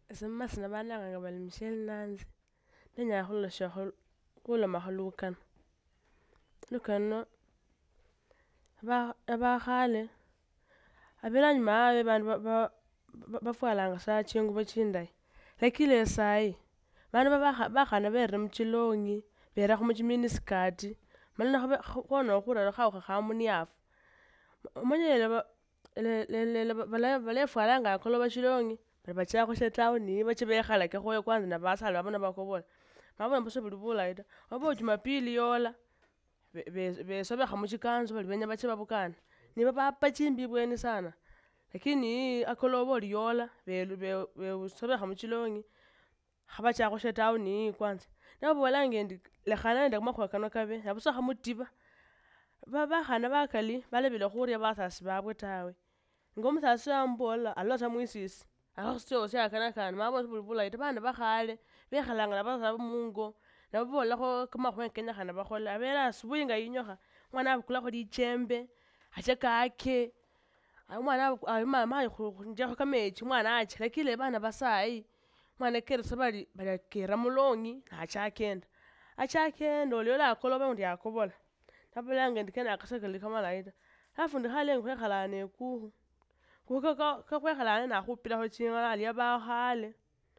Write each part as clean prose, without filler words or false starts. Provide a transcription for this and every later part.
Esemasi nabananga nga bali mshel nanzi. Nenya hula mahulukana. Lukano abakhale abelanyi mawe bandu bafwalanga sa chingubo chindayi lakini sayi bandu bakhana berire muchilongi berakho muchiminiskati mala khwonono khurera khawukha kha muniafu omanyile balefwalanga akolova shilongi bari bachakho shetawuni bache bekhalakekhoyo kwanza nebasale babo nebakobola mabona busa buli bulayi ta oba jumapili yola besobekha muchikanzu bari benya bache babukane nibo bapa chimbi ibweni sana lakini akolova ori yola besobekha muchilongi khabachakho shetawuni kwanza nababolanga endi lekhana nende kamakhuwa kano kabe nabusa khamutiba bakhana bakali balebile khuria basasi babwe tawe nga omusasi wamubola alola sa mwisisi akhasitya akanakana mabona buli bulayi ta bana bakhale bekhalanga na basasi babo mungo nebabolakho kamakhuwa kenyakhana bakhole abele asubuhi nga yinyukha mwana abukulakho lichembe ache kake mwana mayi njekho kamechi mwana ache lakini bana basayi mwana keresa bali akera mulongi nachaka enda oliola akolova undi akobola nabolanga endi kenako sekali kamalayi ta alafu ndi khalenga khwekhala nekukhu kakhwekhala nakhupilakho ching'ala alia bakhale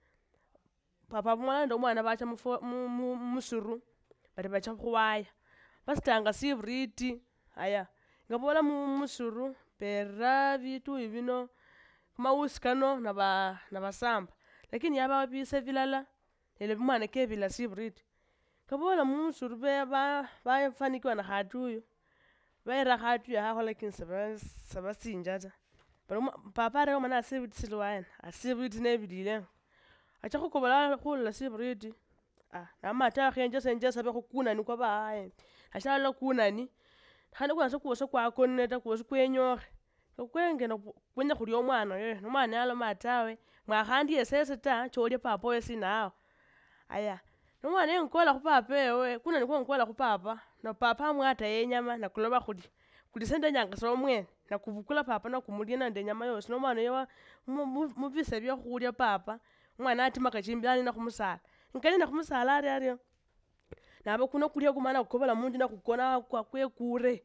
papa mwana nende omwana bacha musiru bari bacha khuwaya basutanga sibiriti aya nga bola musiru bera bituyu bino kamawusi kano nebasamba lakini yabawo bise bilala nende bimwana kebila sibiriti ngabola musiru bafanikiwa na khatuyu bera khatuyu akhakho lakini sebasinja ta papa arera omwana sibiriti sili waena sibiriti nebilile acha khukobola khulola sibiriti namama tawe khenjese kunani kwaba endi nashalola kunani khane kunani sekwosi kwakonile ta kwosi kwenyokhe kwengene kwenya khulia omwana oyo nomwana naloma tawe mwakhandie esese ta cholia papa oyo sinawo aya nomwana yenkola khupapa ewe kunani kwenkola khupapa na papa amwatayo enyama nakulova khulia kuli sa ndenyanga sa omwene nakubukula papa nakumulia nende enyama yosi nomwana oyo mubise byekhulia papa omwana atima kachimbi anina khumusala nkanina khumusala aryaaryo naba kuno kulia kumala kukobola munju nakukona kwekure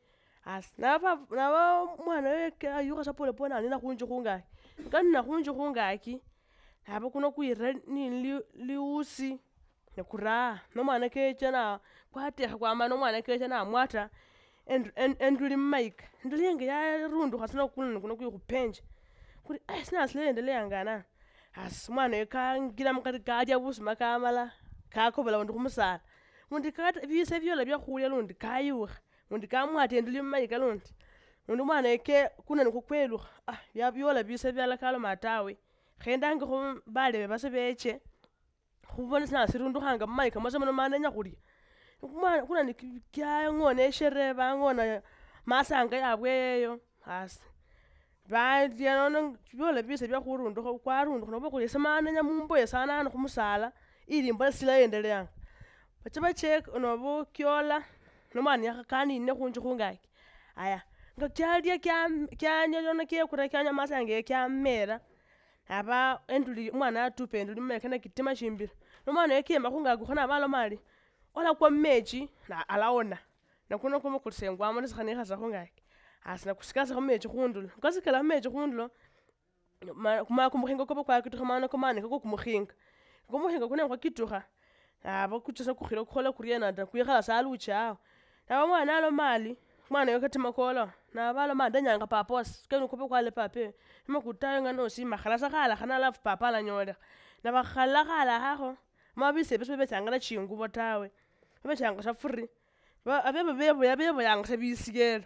naba omwana oyo ayukha sa polepole nanina khunju khungaki nkanina khunju khungaki naba kuno kwira liusi nekura nomwana kecha kwatekha kwamala nomwana kecha namwata enduli mmayika enduli yenga yarundukha sa kunani kuno kwikhupenje kuri sina silendeleyanga ana omwana oyo kangila mukari kalya busuma kamala kakobola undi khumusala undi bise byola byekhulia lundi kayukha undi kamwata enduli mmayika lundi omwana oyo kunani kukwelukha byola bise bilala kaloma tawe khendangekho balebe base beche khubona sina sirundukhanga mmayika mwase muno manenya khulia kunani kyangona eshere bangona masanga yabwe eyo balya nono byola bise byekhurundukha kwarundukha noba khulia semanenya mumboyo sanana khumusala ilimbo silaendeleyanga bache bacheka noba kyola nomwana kanine khunju khungaki aya nga kyalya kyanya nono kyekura kyanya masanga eyo kyamera aba enduli omwana atupa enduli mmayika nekitima shimbilo nomwana oyo kema khungaki kho nabaloma ari olakwa mumechi alawona nakuno kumukulisengwamo nesikhanekhasa khungaki nakusikasa khumechi khundulo nikasikala khumechi khundulo kumala kumukhinga kuba kwakitukha mano kamana niko kumukhinga kumukhinga kuno kwakitukha naba kucha kukhila kukhola kuryena ta kwikhala sa aluchi awo naba mwana aloma ari mwana oyo katima kolowa nabaloma ndenyanga papa wase kene kuba kwale papa ewe nimakutayo ngano sima khala sa khalakhana alafu papa alanyolekha nabakhala khalahakho mabise bise bechanga chingubo tawe babechanga sa free abebe beboyanga sa bisyelo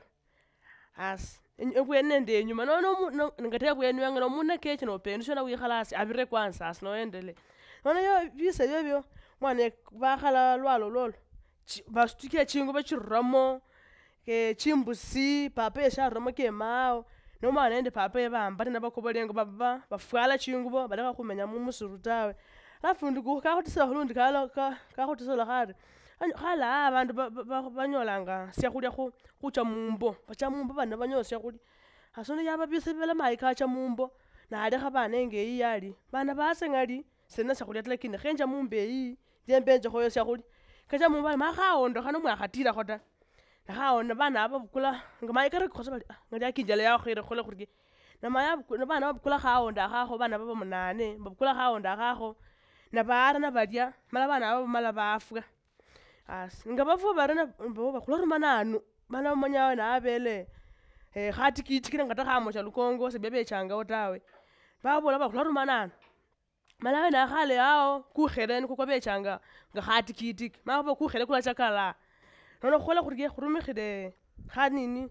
ebweni nende enyuma nono ngate ebweni wenge nomundu nekecha nopendusha wikhala asi abire kwanza asi noendelee nono bise byebyo mwana bakhala lwalo lolo basutikia chingubo chiruramo chimbusi papa yesharuramo kemao nomwana nende papa yebambane nebakobolenga baba bafwala chingubo balekha khumenya musiru tawe alafu ndi kakhutisila khulundi kakhutisila khari khala abandu banyolanga syakhulia khucha mumbo bacha mumbo bano banyola syakhulia asono yaba bise bela mayi kacha mumbo nalekha bana engeyi yali bana base ngali sena shakhulya lakini khenja mumbeyi jembenjekhoyo shakhulya kacha mubali makhaondokhana mwakhatilakho ta nakhaona bana aba bukula nga mayi kare khosa bali ngali akinjala yakhire khole khurye namaya bana babukula khaonda khakho bana baba munane babukula khaonda khakho nabara nabalya mala bana aba mala bafwa nga bafwa barana boba khuloruma nanu bana bamanya nabele khatikitikile nga takhamosha lukongo sebebechangao tawe babola bali khuloruma nanu mala wena khale yao kukhere niko kwabechanga nga khatikitiki mala kukhere kula chakala nono khola khurye khurumikhile khanini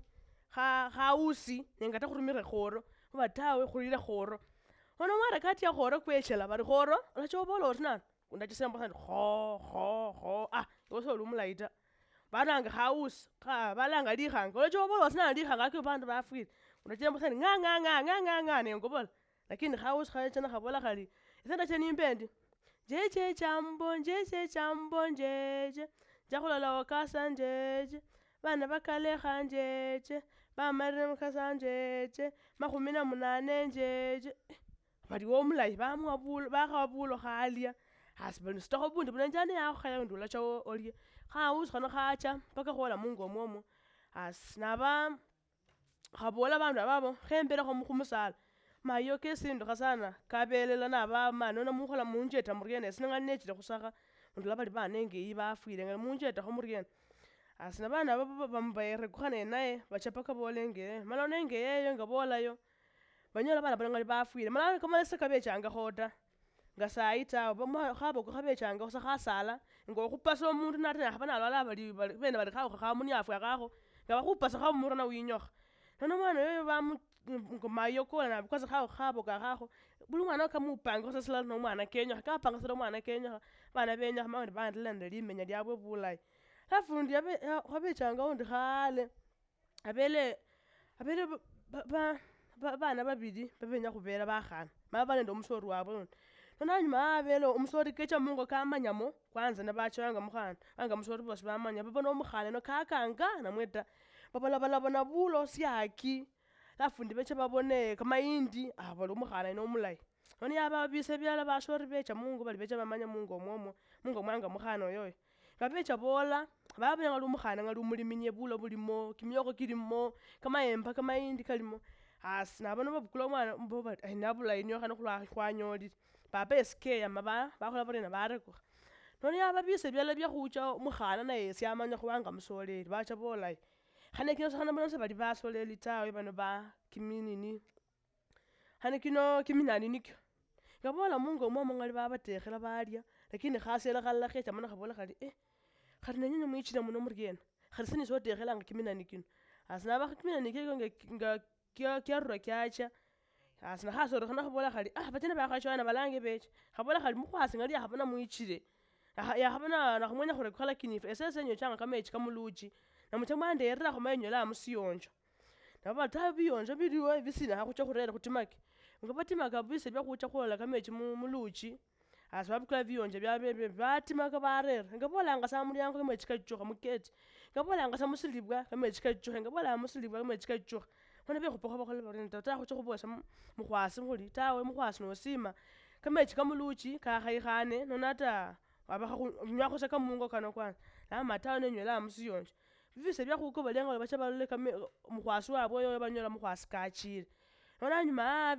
khausi nenga takhurumire khoro batawe khulile khoro ono mara kati ya khoro kwechela bari khoro olachobola otinana undachisemba sandi kho yoso lumulaita bananga khausi balanga likhanga olachobola otinana likhanga akyo bandu bafwile undachemba sandi nga nengobola lakini khausi khachana khabola khali isenda chenimbendi jeje chambo njeje jakhulala wakasa njeje bana bakalekha njeje bamarire mukasa njeje 18 njeje bali omulayi bakhawa bulo khalya hasi bali sitakho bundi bunanjani yakho khaya ndula chawo olye khausi khano khacha paka khola mungo mwomo hasi naba khabola bandu ababo khembelekho khumusala mayo kesindukha sana kabelela naba manona mukhola munjeta muriene sinanga nechile khusakha ndula bali bana engeyi bafwile nga munjetakho muriene hasi nabana bambayere kukhane naye bacha paka bolenge mala nengeyeyo nga bolayo banyola bana bali bafwile mala kamalese kabechanga khota nga saita khabo khabechanga khusa khasala ngo khupasa omundu natena khabana alwala bali bene bali khakho khamuniafu akakho nga bakhupasa khamurana winyokha nono mwana yoyo mayo kola na because khabo kakho buli mwana kamupanga khosasala no mwana kenyokha kapanga sala mwana kenyokha bana benyokha mawandi bandilanda limenya lyabwe bulayi afundi khabechanga undi khale abele bana babili babenya khubela bakhana maba nende omusori wabwe nono anyuma abele omusori kecha mungo kamanyamo kwanza nabachanga mukhana anga musori bosi bamanya baba no mukhana no kakanga namweta babalabana bulo syaki afundi becha babone kamaindi bali omukhana no mulayi nono yaba bise byala basori becha mungo bali becha bamanya mungo mwomo mungo mwanga mukhana oyoyo babecha bola babenya ngali omukhana ngali umuliminye bulo bulimo kimyoko kilimo kamayemba kamaindi kalimo hasi nabona babukula omwana mboba nabulayi nyo khano khwanyolile papa esike yamaba bakhola barena barekukha nono yaba bise byala byakhucha omukhana naye syamanya khubanga musoleli bacha bolayi khane kino khana bona bali basoleli tawe bano ba kiminini khane kino kiminani nikyo ngabola mungo mwomo ngali babatekhela balya lakini khasela khalla khecha mana khabola khali khali nanyenye mwichira muno muriena khali sini sotekhelanga kiminani kino asina bakhiminani kiko nga kyarura kyacha asina khasoro khana khabola khali batena bakhachwana balange beche khabola khali mukhwasi ngali yakhabona mwichire yakhabona nakhumwenya khore khala kinifu esese nyo changa kamechi kamuluchi namuchama nderera khomanyola musiyonjo nabo ta biyonjo biliwe bisina hakhucha khurera khutimaki nga batimaka bise byakhucha khola kamechi muluchi asababukula biyonjo byabe batimaka barera nga bolanga sa mulyango kamechi kachukha muketi nga bolanga sa musilibwa kamechi kachukha nga bolanga musilibwa kamechi kachukha khona bekhupakho bakhola barena ta khucha khubosa mukhwasi nguli tawe mukhwasi nosima kamechi kamuluchi kakhaikhane nonata wabakha sa kamungo kano kwana namatawe nenyola musiyonjo bise byakhuko balenga bacha balole mukhwasi wabwe yoyo banyola mukhwasi kachile nona nyuma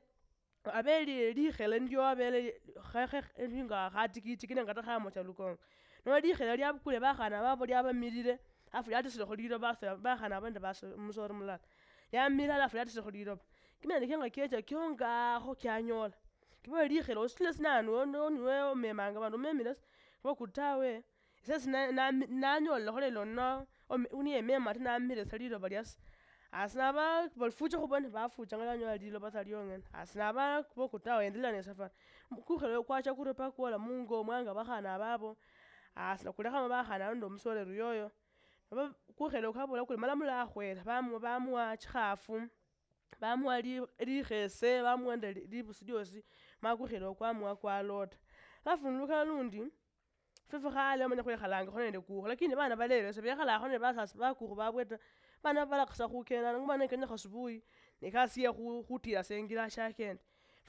abeli likhele ndio abele nga khatikitiki nenga takhamocha lukongo no likhele lyabukule bakhana babo lyabamilile afu lyatisile khulilo bakhana abandi musori mulala yamila afu lyatisile khulilo kimene kenga kecha kyongakho kyanyola kibo likhele osile sinanu niwe memanga bandu memile bokutawe sesi nanyola kholelo no uniye mema tinamile salilo balyas asinaba balfucha khubona bafucha ngalanyola lilo basalyongena asinaba bokutawe endela ne safari kukhele kwacha kurepa kola mungo mwanga bakhana babo asina kulekha bakhana ndo musole ruyoyo kukhele khabola kuli malamula akhwela bamwa chikhafu bamwa likhese bamwa libusi lyosi makukhele kwamwa kwalota afunuluka lundi fefe khale amanya khwekhalanga khonende kukho lakini bana balele sebekhala khone basasi bakukho babweta bana balakasa khukenda ngumane kenya khasubuhi nekasiye khutira sengila shakende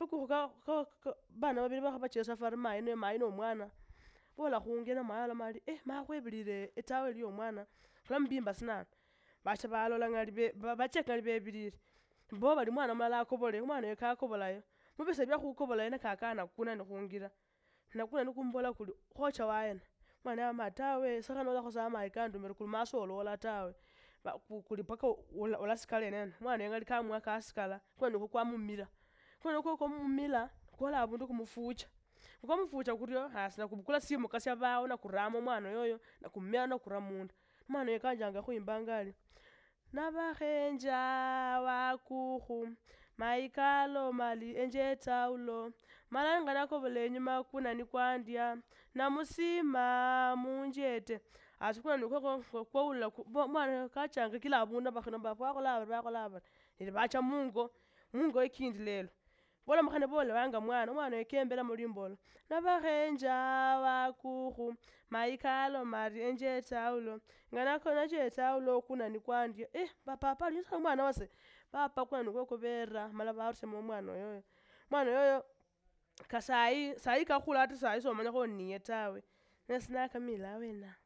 Fuku bana babili bakha safari mayi no mwana bola khungena mayi alomali ma khwebilile etawe iliyo mwana khulambimba sinana bacha balola ngali bacheka ngali bebilile bo bali mwana mulala akobole umwana oyo kakobolayo mubisa byakhukobolayo nekaka nakuna nikhungira nakuna nikumbola kuli khocha wayena mwana yama tawe sekhanolakho sa mayi kandumile kuli maso olola tawe kuli paka olasikala eneno mwana oyo ngali kamuwa kasikala kwene nikwo kwamumila kwene nikwo kwamumila kwola abundu kumufucha kwamufucha kuryo hasi nakubukula simu kasya bawo nakuramo mwana yoyo nakumea nakura munda mwana oyo kanjanga khuimbanga ali nabakhenja wakukhu mayi kaloma enje etawulo malanga nakobola enyuma kuna nikwandya namusima munjete hasi kuna nikwo kwawulila mwana kachanga kila abundu bakhino bakhola bari bacha mungo ikindi lelo bola mukhana bola wanga mwana oyo kembela mulimbola nabakhenja wakukhu mayi kaloma enje etawulo nga nache etawulo kuna nikwandya papa aliyo mwana wase papa kuna nikwo kubera mala barusiamo mwana oyo sayi kakhula ata sayi somanyakho niye tawe nesi nakamila awena.